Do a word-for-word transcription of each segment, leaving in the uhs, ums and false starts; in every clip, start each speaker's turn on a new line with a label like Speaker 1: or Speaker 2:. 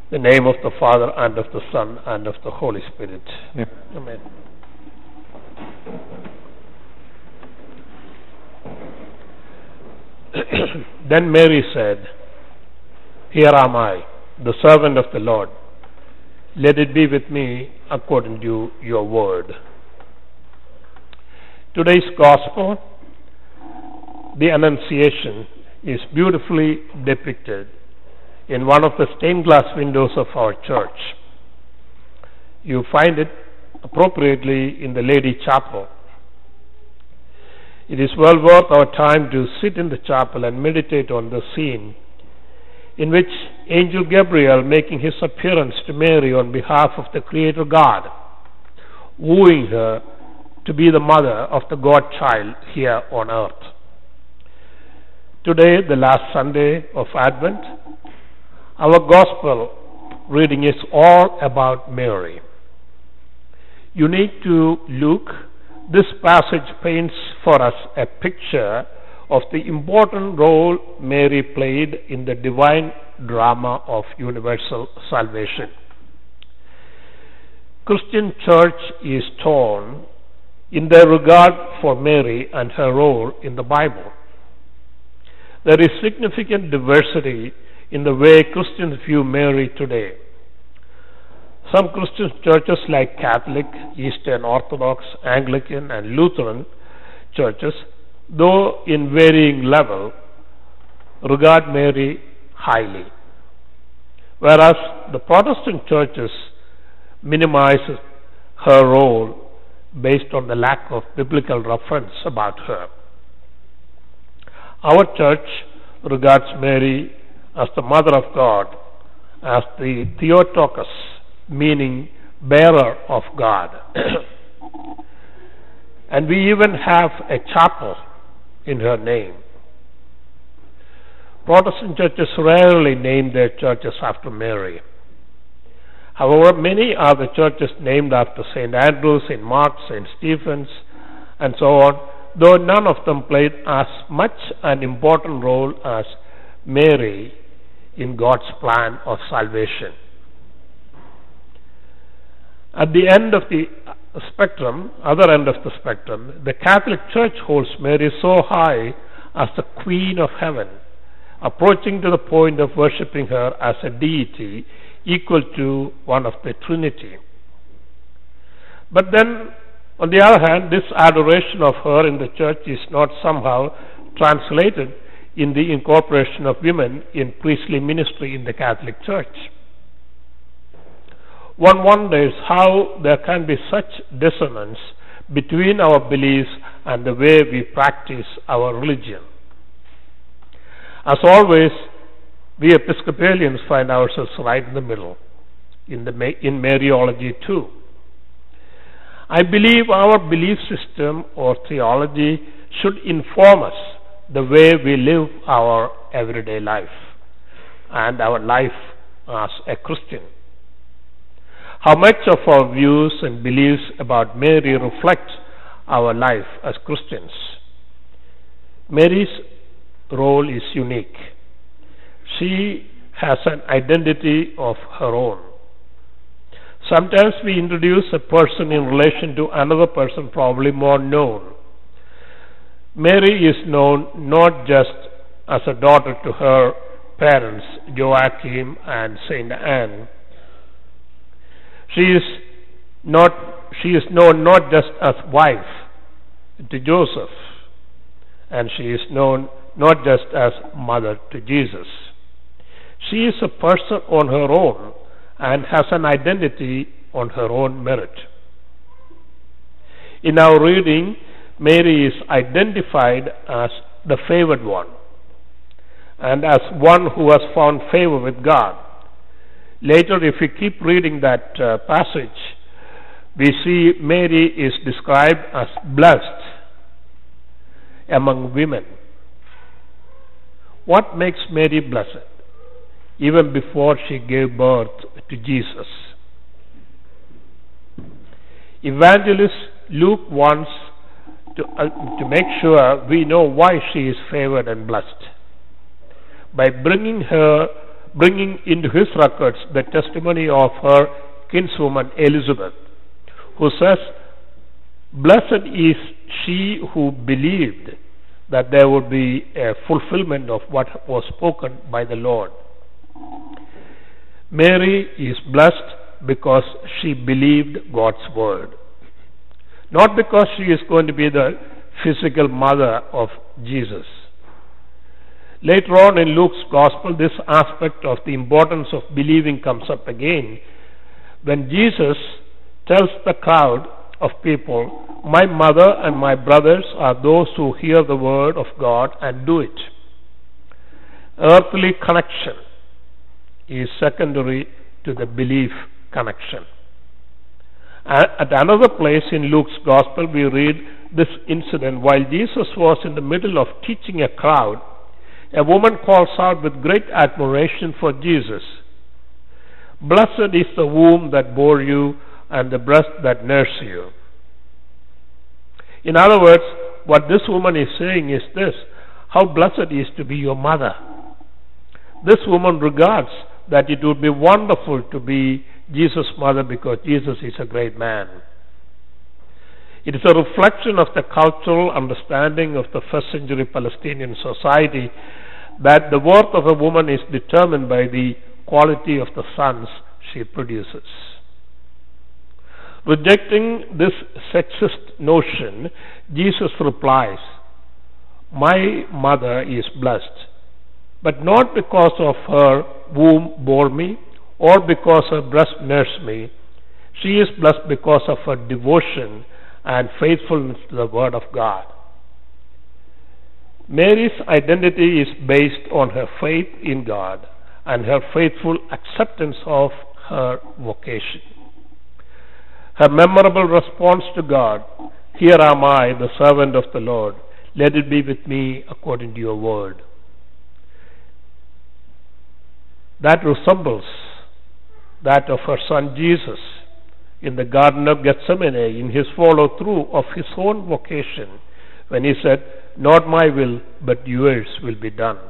Speaker 1: In the name of the Father, and of the Son, and of the Holy Spirit.
Speaker 2: Yeah.
Speaker 1: Amen. Then Mary said, "Here am I, the servant of the Lord. Let it be with me according to your word." Today's Gospel, the Annunciation, is beautifully depicted in one of the stained glass windows of our church. You find it appropriately in the Lady Chapel. It is well worth our time to sit in the chapel and meditate on the scene in which Angel Gabriel, making his appearance to Mary on behalf of the Creator God, wooing her to be the mother of the God-child here on earth. Today, the last Sunday of Advent, our Gospel reading is all about Mary. Unique to Luke, this passage paints for us a picture of the important role Mary played in the divine drama of universal salvation. Christian church is torn in their regard for Mary and her role in the Bible. There is significant diversity in the way Christians view Mary today. Some Christian churches like Catholic, Eastern Orthodox, Anglican, and Lutheran churches, though in varying level, regard Mary highly, whereas the Protestant churches minimize her role based on the lack of biblical reference about her. Our church regards Mary as the Mother of God, as the Theotokos, meaning bearer of God. And we even have a chapel in her name. Protestant churches rarely name their churches after Mary. However, many are the churches named after Saint Andrew, Saint Mark, Saint Stephen's, and so on, though none of them played as much an important role as Mary in God's plan of salvation. At the end of the spectrum, other end of the spectrum, the Catholic Church holds Mary so high as the Queen of Heaven, approaching to the point of worshipping her as a deity equal to one of the Trinity. But then, on the other hand, this adoration of her in the church is not somehow translated in the incorporation of women in priestly ministry in the Catholic Church. One wonders how there can be such dissonance between our beliefs and the way we practice our religion. As always, we Episcopalians find ourselves right in the middle, in, the, in Mariology too. I believe our belief system or theology should inform us the way we live our everyday life and our life as a Christian. How much of our views and beliefs about Mary reflect our life as Christians? Mary's role is unique. She has an identity of her own. Sometimes we introduce a person in relation to another person probably more known. Mary is known not just as a daughter to her parents, Joachim and Saint Anne. She is not she is known not just as wife to Joseph, and she is known not just as mother to Jesus. She is a person on her own and has an identity on her own merit. In our reading, Mary is identified as the favored one and as one who has found favor with God. Later, if we keep reading that uh, passage, we see Mary is described as blessed among women. What makes Mary blessed? Even before she gave birth to Jesus. Evangelist Luke wants to, uh, to make sure we know why she is favored and blessed by bringing her bringing into his records the testimony of her kinswoman Elizabeth, who says, "Blessed is she who believed that there would be a fulfillment of what was spoken by the Lord." Mary is blessed because she believed God's word, not because she is going to be the physical mother of Jesus. Later on in Luke's Gospel, this aspect of the importance of believing comes up again when Jesus tells the crowd of people, "My mother and my brothers are those who hear the word of God and do it." Earthly connection is secondary to the belief connection. At another place in Luke's Gospel, we read this incident. While Jesus was in the middle of teaching a crowd, a woman calls out with great admiration for Jesus, "Blessed is the womb that bore you and the breast that nursed you." In other words, what this woman is saying is this: how blessed it is to be your mother. This woman regards that it would be wonderful to be Jesus' mother because Jesus is a great man. It is a reflection of the cultural understanding of the first century Palestinian society that the worth of a woman is determined by the quality of the sons she produces. Rejecting this sexist notion, Jesus replies, "My mother is blessed, but not because of her womb bore me or because her breast nursed me. She is blessed because of her devotion and faithfulness to the word of God." Mary's identity is based on her faith in God and her faithful acceptance of her vocation. Her memorable response to God, "Here am I, the servant of the Lord. Let it be with me according to your word." That resembles that of her son Jesus in the Garden of Gethsemane in his follow-through of his own vocation when he said, "Not my will, but yours will be done."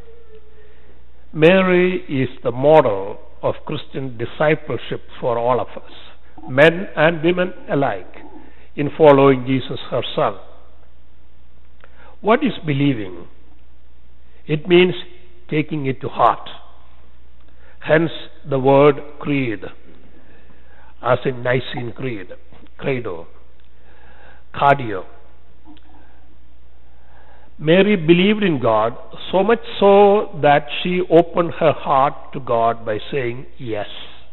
Speaker 1: Mary is the model of Christian discipleship for all of us, men and women alike, in following Jesus, her son. What is believing? It means taking it to heart. Hence the word creed, as in Nicene Creed, credo, cardio. Mary believed in God, so much so that she opened her heart to God by saying yes.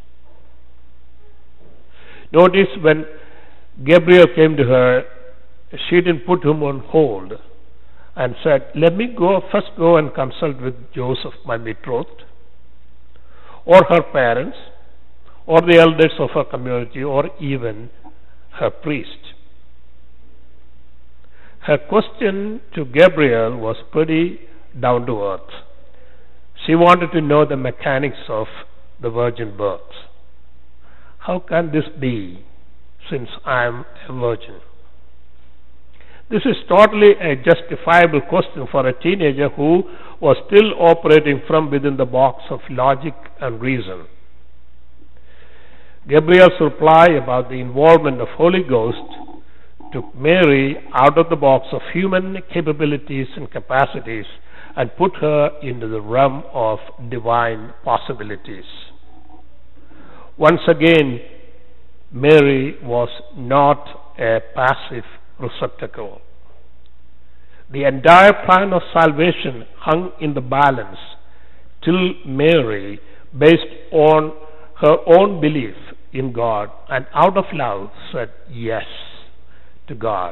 Speaker 1: Notice when Gabriel came to her, she didn't put him on hold and said, "Let me go first go and consult with Joseph, my betrothed, or her parents, or the elders of her community, or even her priest." Her question to Gabriel was pretty down to earth. She wanted to know the mechanics of the virgin birth. How can this be, since I am a virgin? This is totally a justifiable question for a teenager who was still operating from within the box of logic and reason. Gabriel's reply about the involvement of Holy Ghost took Mary out of the box of human capabilities and capacities and put her into the realm of divine possibilities. Once again, Mary was not a passive receptacle. The entire plan of salvation hung in the balance till Mary, based on her own belief in God and out of love, said yes to God.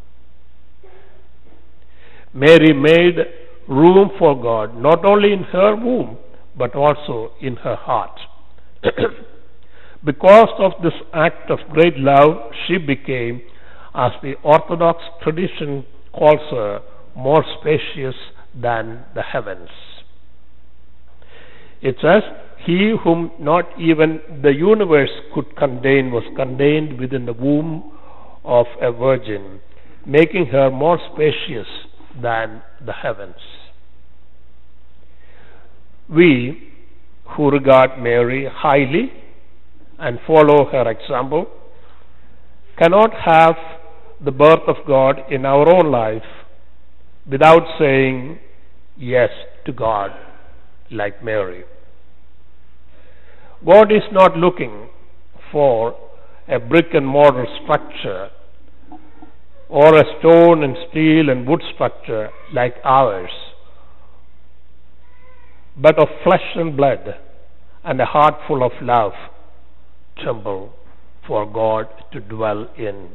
Speaker 1: Mary made room for God not only in her womb but also in her heart. Because of this act of great love, she became, as the Orthodox tradition calls her, more spacious than the heavens. It says, "He whom not even the universe could contain was contained within the womb of a virgin, making her more spacious than the heavens." We, who regard Mary highly and follow her example cannot have the birth of God in our own life without saying yes to God like Mary. God is not looking for a brick and mortar structure or a stone and steel and wood structure like ours, but of flesh and blood and a heart full of love, temple for God to dwell in.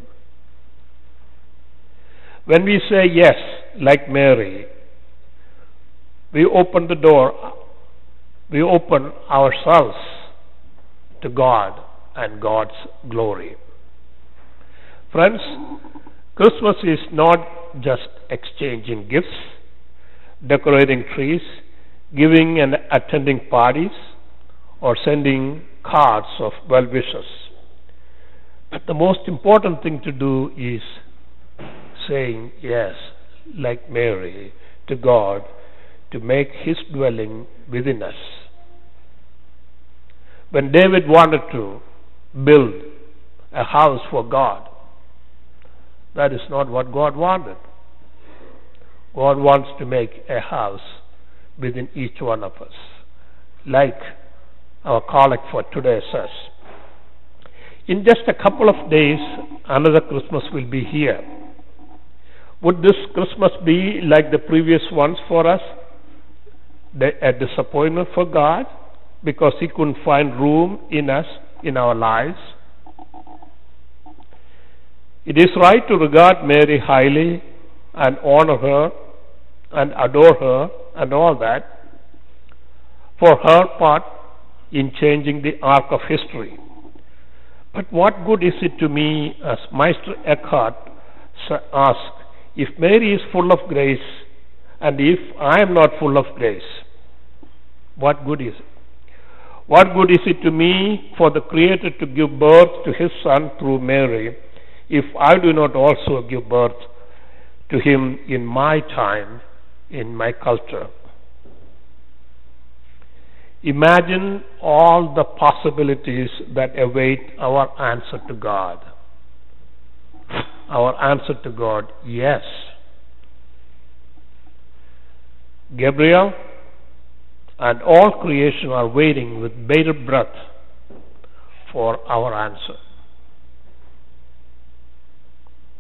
Speaker 1: When we say yes, like Mary, we open the door, we open ourselves to God and God's glory. Friends, Christmas is not just exchanging gifts, decorating trees, giving and attending parties, or sending cards of well wishes. But the most important thing to do is saying yes, like Mary, to God to make His dwelling within us. When David wanted to build a house for God, that is not what God wanted. God wants to make a house within each one of us, like our collect for today says. In just a couple of days, another Christmas will be here. Would this Christmas be like the previous ones for us? A disappointment for God because He couldn't find room in us, in our lives? It is right to regard Mary highly and honor her and adore her and all that for her part in changing the arc of history. But what good is it to me, as Meister Eckhart asked, if Mary is full of grace and if I am not full of grace? What good is it? What good is it to me for the Creator to give birth to His Son through Mary if I do not also give birth to Him in my time, in my culture? Imagine all the possibilities that await our answer to God. Our answer to God, yes. Gabriel and all creation are waiting with bated breath for our answer.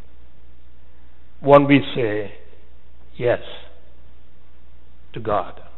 Speaker 1: When we say yes to God.